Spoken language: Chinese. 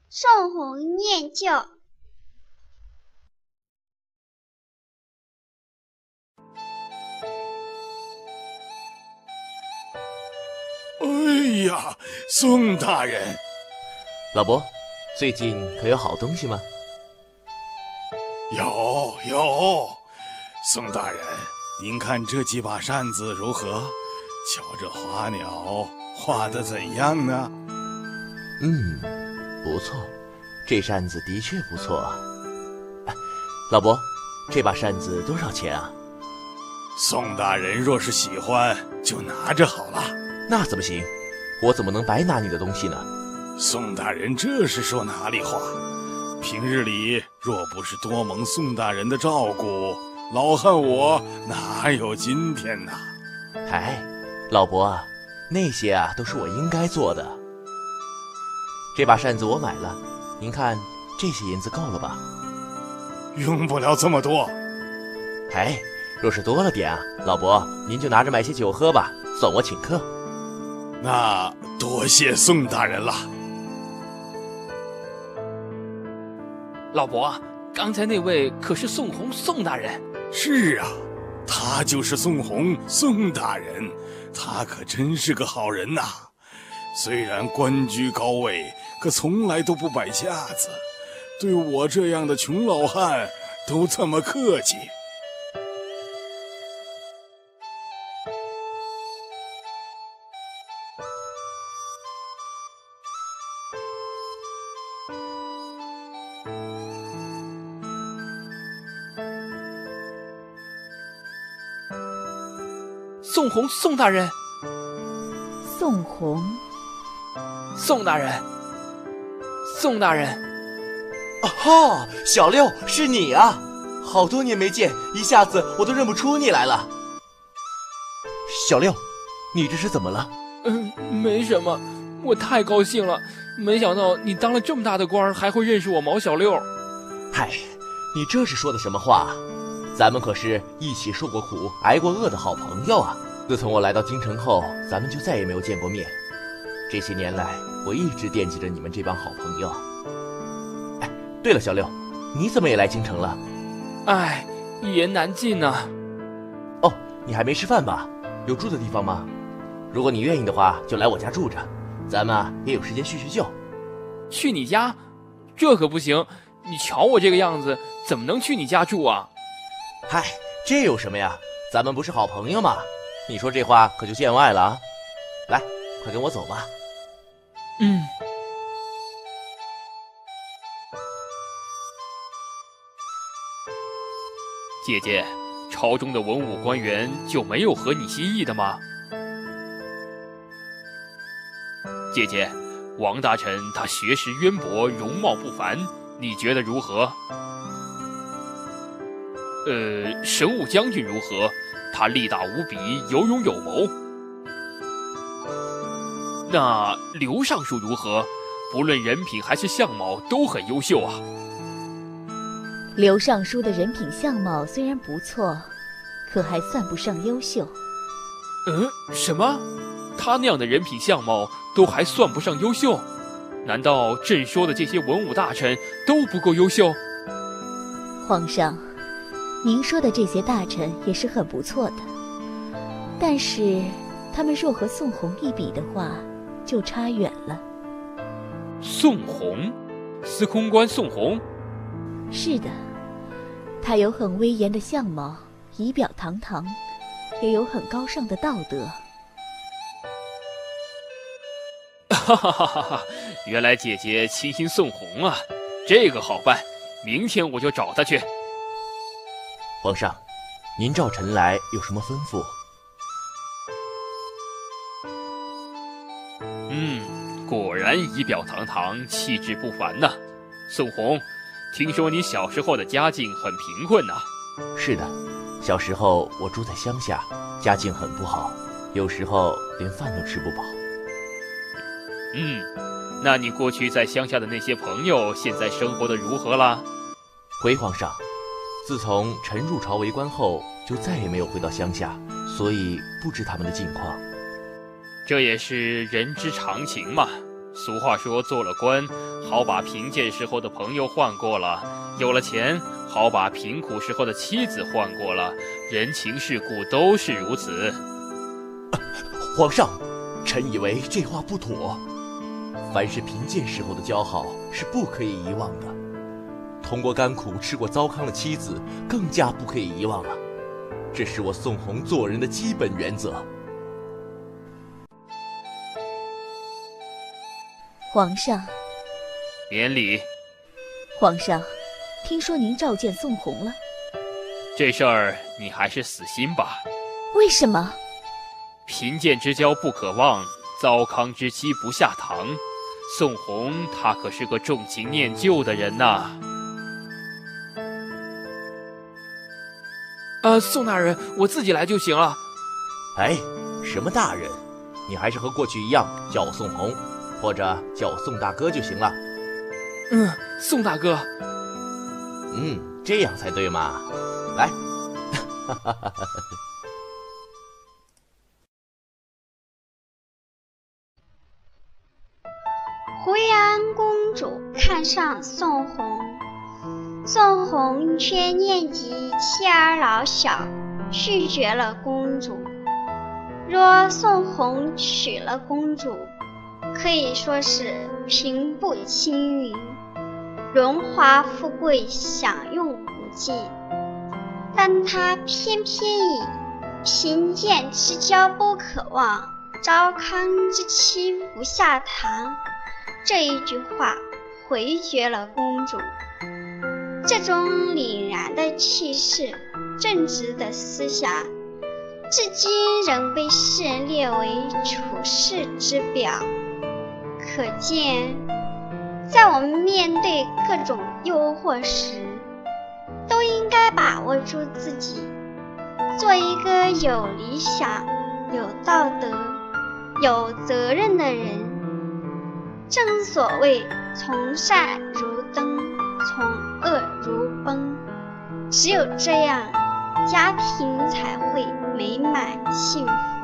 宋弘念旧。 哎呀，宋大人， 老伯，最近可有好东西吗？ 有，宋大人，您看这几把扇子如何？瞧这花鸟画得怎样呢？ 不错，这扇子的确不错。老伯，这把扇子多少钱啊？ 宋大人若是喜欢，就拿着好了。 那怎么行？我怎么能白拿你的东西呢？ 宋大人这是说哪里话？平日里若不是多蒙宋大人的照顾，老汉我哪有今天呢？ 嗨，老伯啊，那些啊都是我应该做的。这把扇子我买了，您看这些银子够了吧？ 用不了这么多。 哎，若是多了点啊，老伯您就拿着买些酒喝吧，算我请客。 那多谢宋大人了。 老伯，刚才那位可是宋弘宋大人？ 是啊，他就是宋弘宋大人，他可真是个好人呐。虽然官居高位，可从来都不摆架子，对我这样的穷老汉都这么客气。 宋弘宋大人， 宋弘， 宋大人，宋大人。 哦，小六，是你啊！好多年没见，一下子我都认不出你来了。小六，你这是怎么了？ 没什么，我太高兴了，没想到你当了这么大的官，还会认识我毛小六。 嗨，你这是说的什么话？咱们可是一起受过苦、挨过饿的好朋友啊！自从我来到京城后，咱们就再也没有见过面。这些年来，我一直惦记着你们这帮好朋友。哎，对了，小六，你怎么也来京城了？ 哎，一言难尽啊。 哦，你还没吃饭吧？有住的地方吗？如果你愿意的话，就来我家住着，咱们啊也有时间叙叙旧。 去你家？这可不行！你瞧我这个样子，怎么能去你家住啊？ 嗨，这有什么呀？咱们不是好朋友吗？你说这话可就见外了啊！来，快跟我走吧。 姐姐，朝中的文武官员就没有合你心意的吗？姐姐，王大臣他学识渊博，容貌不凡，你觉得如何？神武将军如何？他力大无比，有勇有谋。那刘尚书如何？不论人品还是相貌都很优秀啊。 刘尚书的人品相貌虽然不错，可还算不上优秀。 什么？他那样的人品相貌都还算不上优秀？难道朕说的这些文武大臣都不够优秀？ 皇上，您说的这些大臣也是很不错的，但是他们若和宋弘一比的话，就差远了。 宋弘，司空官宋弘？ 是的，他有很威严的相貌，仪表堂堂，也有很高尚的道德。 哈哈哈哈！原来姐姐倾心宋弘啊，这个好办，明天我就找他去。 皇上，您召臣来有什么吩咐？ 果然仪表堂堂，气质不凡呐。宋弘，听说你小时候的家境很贫困呐？ 是的，小时候我住在乡下，家境很不好，有时候连饭都吃不饱。 那你过去在乡下的那些朋友，现在生活的如何啦？ 回皇上，自从臣入朝为官后，就再也没有回到乡下，所以不知他们的近况。 这也是人之常情嘛。 俗话说，做了官，好把贫贱时候的朋友换过了；有了钱，好把贫苦时候的妻子换过了。人情世故都是如此。 皇上，臣以为这话不妥。凡是贫贱时候的交好是不可以遗忘的，同过甘苦、吃过糟糠的妻子更加不可以遗忘了。这是我宋弘做人的基本原则。 皇上， 免礼。 皇上，听说您召见宋弘了？ 这事儿你还是死心吧。 为什么？ 贫贱之交不可忘，糟糠之妻不下堂。宋弘他可是个重情念旧的人呐。宋大人，我自己来就行了。 哎，什么大人？你还是和过去一样叫我宋弘，或者叫我宋大哥就行了。 宋大哥。 这样才对嘛。来。 惠安公主看上宋弘，宋弘却念及妻儿老小，拒绝了公主。若宋弘娶了公主，可以说是平步青云，荣华富贵享用不尽，但他偏偏以贫贱之交不可忘，糟糠之妻不下堂这一句话回绝了公主。这种凛然的气势，正直的思想，至今仍被世人列为处世之表。可见，在我们面对各种诱惑时，都应该把握住自己，做一个有理想、有道德、有责任的人。正所谓从善如登，从恶如崩，只有这样，家庭才会美满幸福。